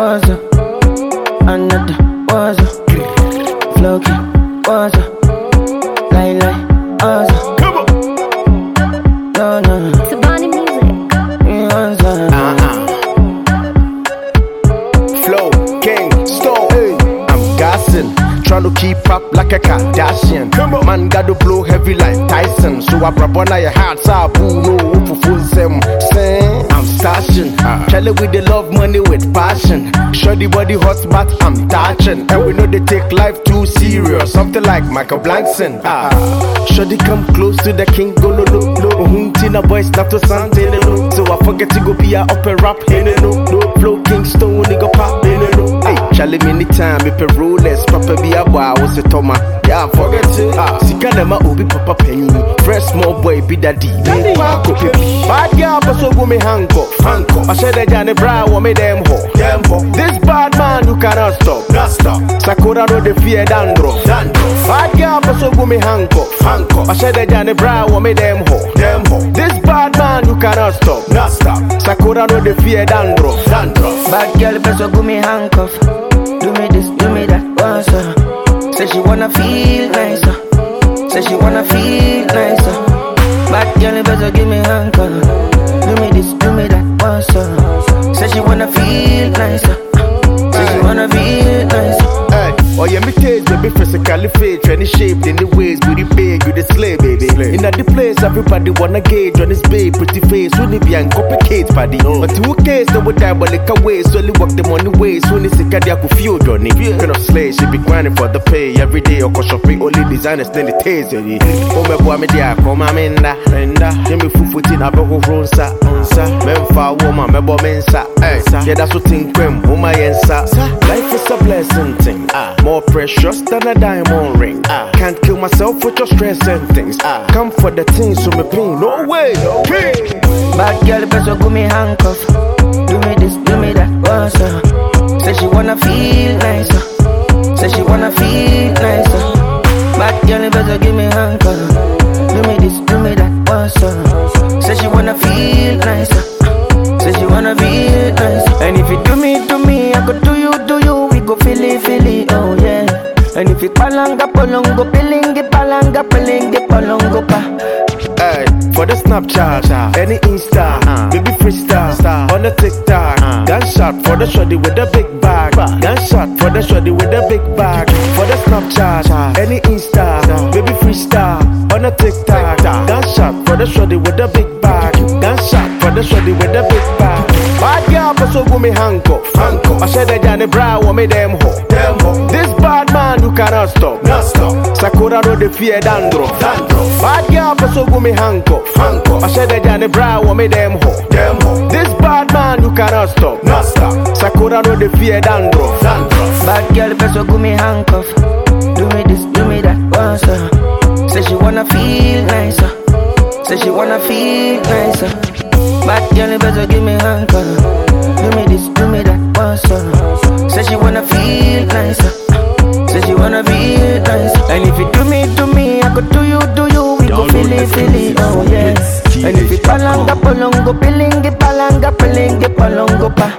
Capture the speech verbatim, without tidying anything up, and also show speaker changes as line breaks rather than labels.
what's up? Another, what's up? Floki, what's up? Lie, lie, what's up?
Come on.
No, no, no.
Tabani music.
What's up?
Uh-uh. Flow, King, Stone. Hey. I'm gassing, trying to keep up like a Kardashian. Come on. Man got to blow heavy like Tyson. So I grab one of your hearts, I boo no for full sem. I'm stashing, uh-huh. Tell it with the love money with passion. Show the body hot but I'm touching. And we know they take life too serious. Something like Michael Blankson. Ah, uh. Show they come close to the king, go low low low. Hunting a boy snap to something low. So I forget to go be a up and rap. Hey no no, Flow King Stone nigga pop. Hey no no. Hey, Charlie many time if a rollers papa be a boy was a toma. Yeah, forget it. Ah, Sikanema obi papa penny. Fresh small boy be daddy. Bad girl but so go me handcuff. Handcuff. I said that Johnny Brown want me them ho. Them ho. This bad man who cannot stop. Not stop. Sakura no the fear dandruff. Dandruff. Bad girl but so go me handcuff. Handcuff. I said that Johnny Brown want me them ho. Them ho. This bad man who cannot stop. Not stop. Sakura no the fear dandruff. Dandruff.
Bad girl but so go me handcuff. Do me this, do me that, what's up? Say she wanna feel nicer. Say she wanna feel nicer. Bad girl better give me handcuff. Do me this, do me that, what's up? Say she wanna feel nicer. Say she wanna feel nicer.
Hey, oh yeah, me taste baby physically fit, any shape, any ways, beauty big, you the slay, baby. In the place, everybody wanna gauge on this babe, pretty face, when it be and complicate, paddy. But two case, they would die, but like a way, so only work the money ways, when it's a cardiac feel, Johnny. Kind of slay, she be grinding for the pay every day, or cause shopping, only designers, then the taste, oh my boy, me there, come on, menda, menda, Jimmy Fufutin, I go from sa, sa, Memfa woman, me bo mensa, eh, yeah, that's what think, oh my yensa. Life is a blessing thing, ah, more precious than a diamond ring. Ah, can't kill myself with your stress and things. Ah, come for the things, so me pain, no way, no way.
Bad girl, better go me handcuff. Do me this, do me that, what's up? Say she wanna feel nicer. Say she wanna feel nicer. Bad girl, better give me handcuff. Do me this, do me that, what's up? Say she wanna feel nicer. Say she wanna feel nicer. And if you do me, do me, I go do you, do you. We go feel it, feel it, oh yeah. And if you palanga polongo, pilingi palanga, pilingi polongo pa.
Hey, for the Snapchat, any Insta, uh, baby freestyle, star, on the TikTok, uh, gunshot for the shorty with the big bag, gunshot for the shorty with the big bag. For the Snapchat, any Insta, baby freestyle, on the TikTok, gunshot for the shorty with the big bag, gunshot for the shorty with the big bag. Bad girl, but so go me handcuff, handcuff. I said that Johnny Brown want me them ho, them ho. This bad man who cannot stop, not stop. Sakura no the fear dandruff, dandruff. Bad girl, but so go me handcuff, handcuff. I said that Johnny Brown want me them ho, them ho. This bad man who cannot stop, not stop. Sakura no the fear dandruff, dandruff.
Bad girl, but so go me handcuff. Do me this, do me that, what's up? Say she wanna feel nicer. Say she wanna feel nicer. Bad girl, better give me handcuff. Do me this, do me that, what's up? Say she wanna feel nicer. Say she wanna feel nicer. And if you do me, do me, I go do you, do you. We go feel it, feel it, oh yeah. And if you palanga polongo, pilingi palanga, pilingi polongo pa.